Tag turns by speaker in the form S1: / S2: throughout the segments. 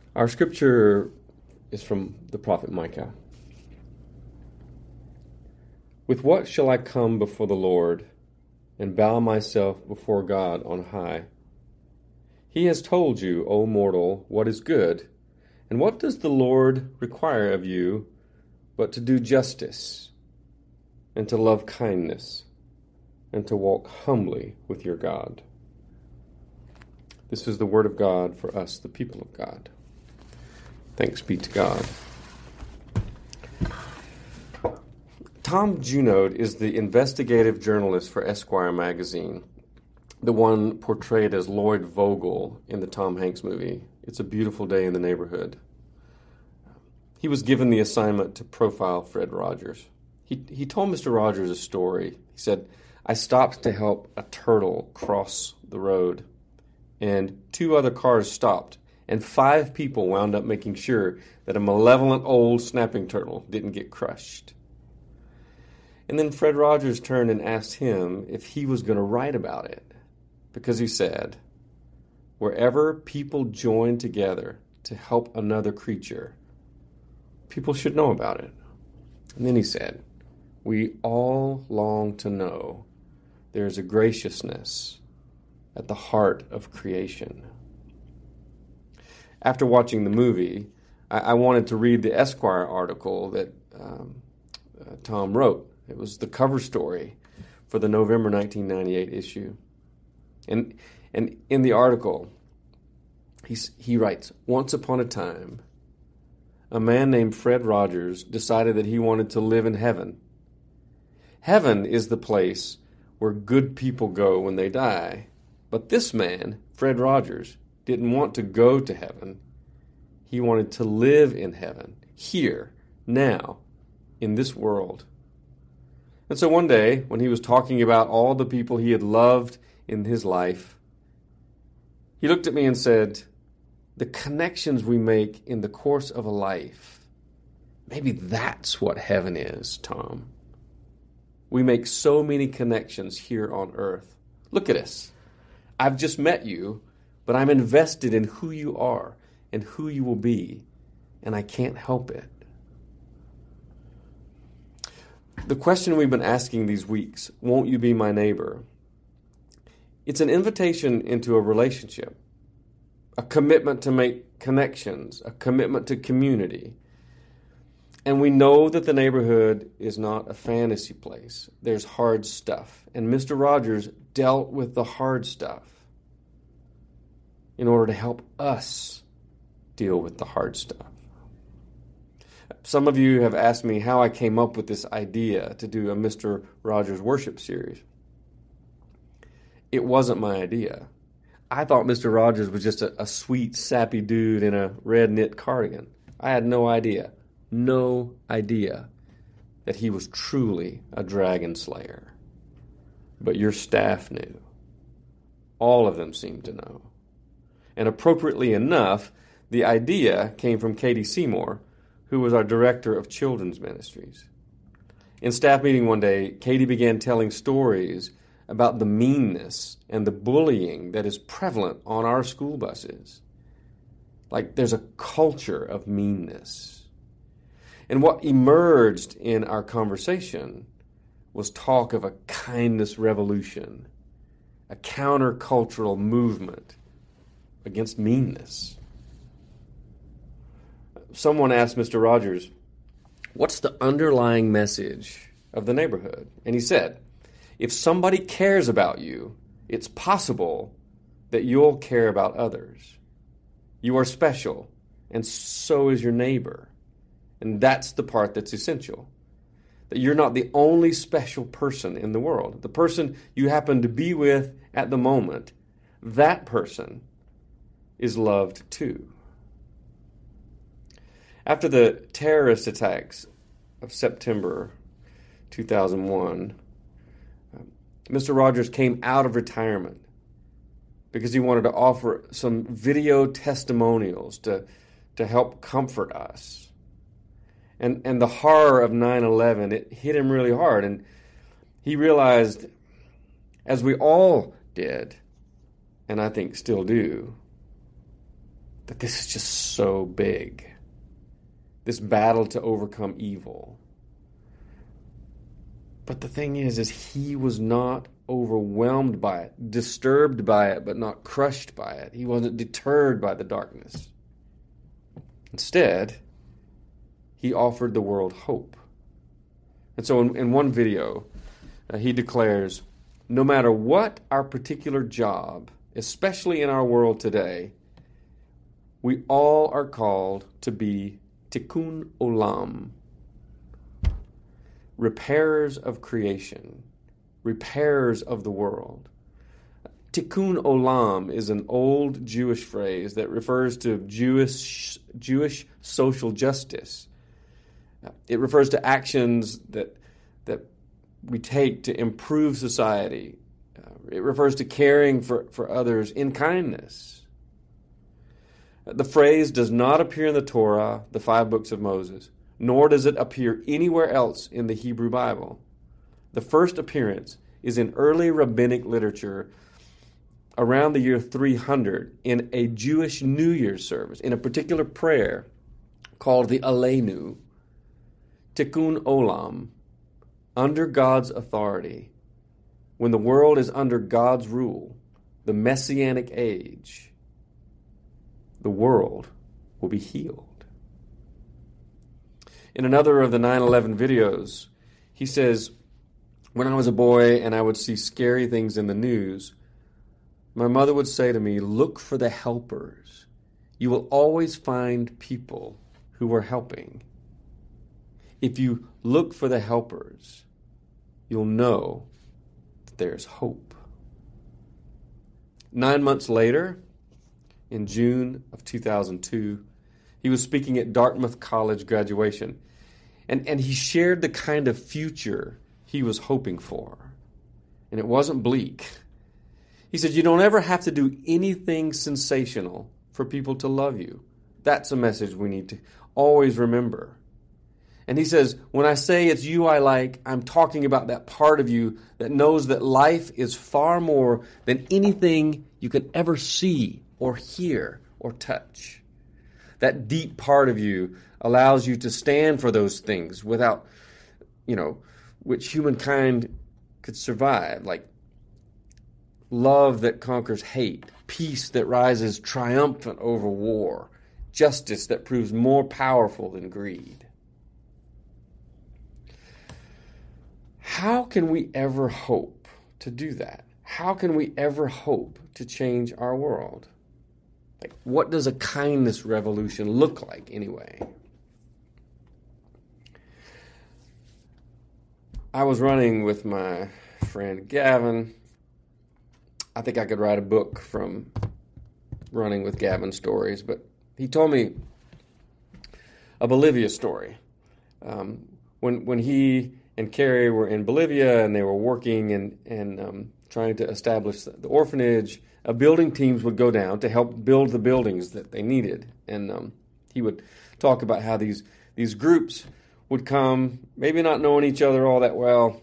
S1: Our scripture is from the prophet Micah. With what shall I come before the Lord and bow myself before God on high? He has told you, O mortal, what is good, and what does the Lord require of you but to do justice, and to love kindness, and to walk humbly with your God. This is the word of God for us, the people of God. Thanks be to God. Tom Junod is the investigative journalist for Esquire magazine, the one portrayed as Lloyd Vogel in the Tom Hanks movie, It's a Beautiful Day in the Neighborhood. He was given the assignment to profile Fred Rogers. He told Mr. Rogers a story. He said, I stopped to help a turtle cross the road, and 2 other cars stopped, and 5 people wound up making sure that a malevolent old snapping turtle didn't get crushed. And then Fred Rogers turned and asked him if he was going to write about it, because he said, wherever people join together to help another creature, people should know about it. And then he said, we all long to know there is a graciousness at the heart of creation. After watching the movie, I wanted to read the Esquire article that Tom wrote. It was the cover story for the November 1998 issue. And in the article, he writes, once upon a time, a man named Fred Rogers decided that he wanted to live in heaven. Heaven is the place where good people go when they die. But this man, Fred Rogers, didn't want to go to heaven. He wanted to live in heaven, here, now, in this world. And so one day, when he was talking about all the people he had loved in his life, he looked at me and said, the connections we make in the course of a life, maybe that's what heaven is, Tom. We make so many connections here on earth. Look at us. I've just met you, but I'm invested in who you are and who you will be, and I can't help it. The question we've been asking these weeks, won't you be my neighbor? It's an invitation into a relationship, a commitment to make connections, a commitment to community. And we know that the neighborhood is not a fantasy place. There's hard stuff. And Mr. Rogers dealt with the hard stuff in order to help us deal with the hard stuff. Some of you have asked me how I came up with this idea to do a Mr. Rogers worship series. It wasn't my idea. I thought Mr. Rogers was just a sweet, sappy dude in a red knit cardigan. I had no idea that he was truly a dragon slayer. But your staff knew. All of them seemed to know. And appropriately enough, the idea came from Katie Seymour, who was our director of children's ministries. In staff meeting one day, Katie began telling stories about the meanness and the bullying that is prevalent on our school buses. Like there's a culture of meanness. And what emerged in our conversation was talk of a kindness revolution, a countercultural movement against meanness. Someone asked Mr. Rogers, what's the underlying message of the neighborhood? And he said, if somebody cares about you, it's possible that you'll care about others. You are special, and so is your neighbor. And that's the part that's essential. That you're not the only special person in the world. The person you happen to be with at the moment, that person is loved too. After the terrorist attacks of September 2001, Mr. Rogers came out of retirement because he wanted to offer some video testimonials to help comfort us. And the horror of 9/11, it hit him really hard. And he realized, as we all did, and I think still do, that this is just so big. This battle to overcome evil. But the thing is he was not overwhelmed by it, disturbed by it, but not crushed by it. He wasn't deterred by the darkness. Instead, he offered the world hope. And so in one video, he declares, no matter what our particular job, especially in our world today, we all are called to be tikkun olam, repairers of creation, repairers of the world. Tikkun olam is an old Jewish phrase that refers to Jewish social justice. It refers to actions that we take to improve society. It refers to caring for others in kindness. The phrase does not appear in the Torah, the 5 books of Moses, nor does it appear anywhere else in the Hebrew Bible. The first appearance is in early rabbinic literature around the year 300 in a Jewish New Year's service, in a particular prayer called the Aleinu, Tikkun Olam, under God's authority. When the world is under God's rule, the Messianic age, the world will be healed. In another of the 9/11 videos, he says, when I was a boy and I would see scary things in the news, my mother would say to me, look for the helpers. You will always find people who are helping. If you look for the helpers, you'll know that there's hope. 9 months later, in June of 2002, he was speaking at Dartmouth College graduation, and he shared the kind of future he was hoping for. And it wasn't bleak. He said, you don't ever have to do anything sensational for people to love you. That's a message we need to always remember. And he says, when I say it's you I like, I'm talking about that part of you that knows that life is far more than anything you can ever see or hear or touch. That deep part of you allows you to stand for those things without, which humankind could survive, like love that conquers hate, peace that rises triumphant over war, justice that proves more powerful than greed. How can we ever hope to do that? How can we ever hope to change our world? Like, what does a kindness revolution look like anyway? I was running with my friend Gavin. I think I could write a book from running with Gavin stories, but he told me a Bolivia story. When he and Carrie were in Bolivia and they were working and trying to establish the orphanage, building teams would go down to help build the buildings that they needed. And he would talk about how these groups would come, maybe not knowing each other all that well,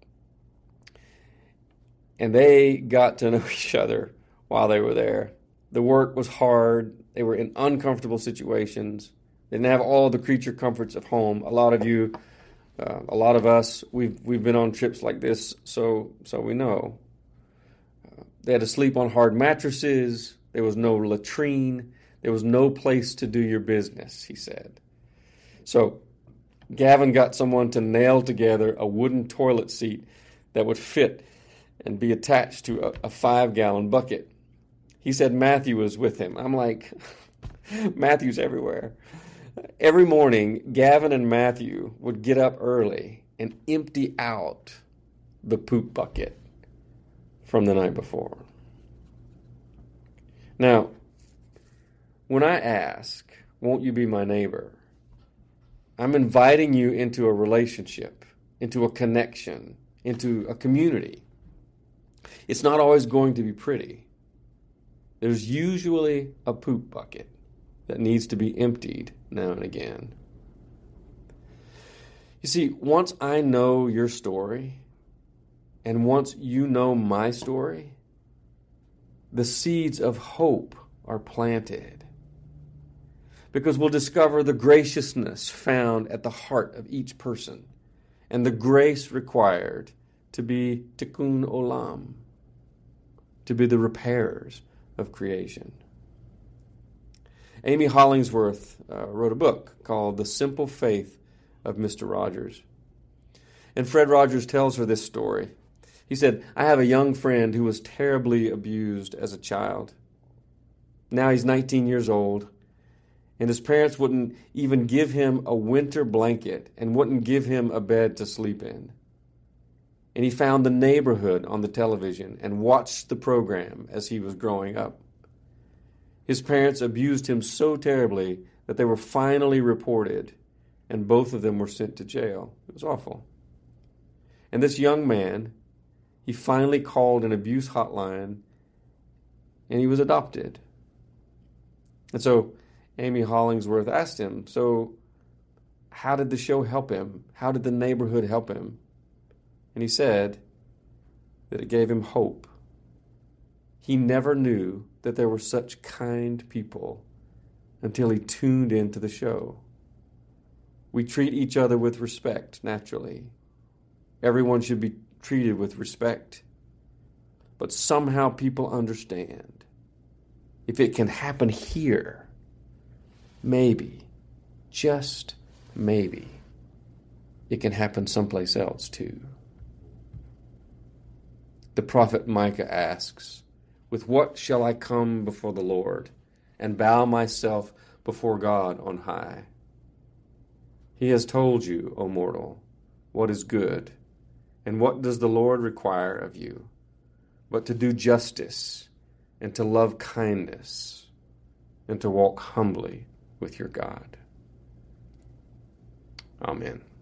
S1: and they got to know each other while they were there. The work was hard. They were in uncomfortable situations. They didn't have all the creature comforts of home. A lot of you, a lot of us, we've been on trips like this, so we know. They had to sleep on hard mattresses. There was no latrine. There was no place to do your business, he said. So Gavin got someone to nail together a wooden toilet seat that would fit and be attached to a 5-gallon bucket. He said Matthew was with him. I'm like, Matthew's everywhere. Every morning, Gavin and Matthew would get up early and empty out the poop bucket from the night before. Now, when I ask, won't you be my neighbor? I'm inviting you into a relationship, into a connection, into a community. It's not always going to be pretty. There's usually a poop bucket that needs to be emptied now and again. You see, once I know your story, and once you know my story, the seeds of hope are planted. because we'll discover the graciousness found at the heart of each person and the grace required to be tikkun olam, to be the repairers of creation. Amy Hollingsworth wrote a book called The Simple Faith of Mr. Rogers. And Fred Rogers tells her this story. He said, "I have a young friend who was terribly abused as a child. Now he's 19 years old, and his parents wouldn't even give him a winter blanket and wouldn't give him a bed to sleep in. And he found The Neighborhood on the television and watched the program as he was growing up. His parents abused him so terribly that they were finally reported, and both of them were sent to jail. It was awful. And this young man, he finally called an abuse hotline, and he was adopted." And so Amy Hollingsworth asked him, "So how did the show help him? How did The Neighborhood help him?" And he said that it gave him hope. He never knew that there were such kind people until he tuned into the show. We treat each other with respect, naturally. Everyone should be treated with respect. But somehow people understand. If it can happen here, maybe, just maybe, it can happen someplace else too. The prophet Micah asks, "With what shall I come before the Lord and bow myself before God on high? He has told you, O mortal, what is good, and what does the Lord require of you, but to do justice and to love kindness and to walk humbly with your God." Amen.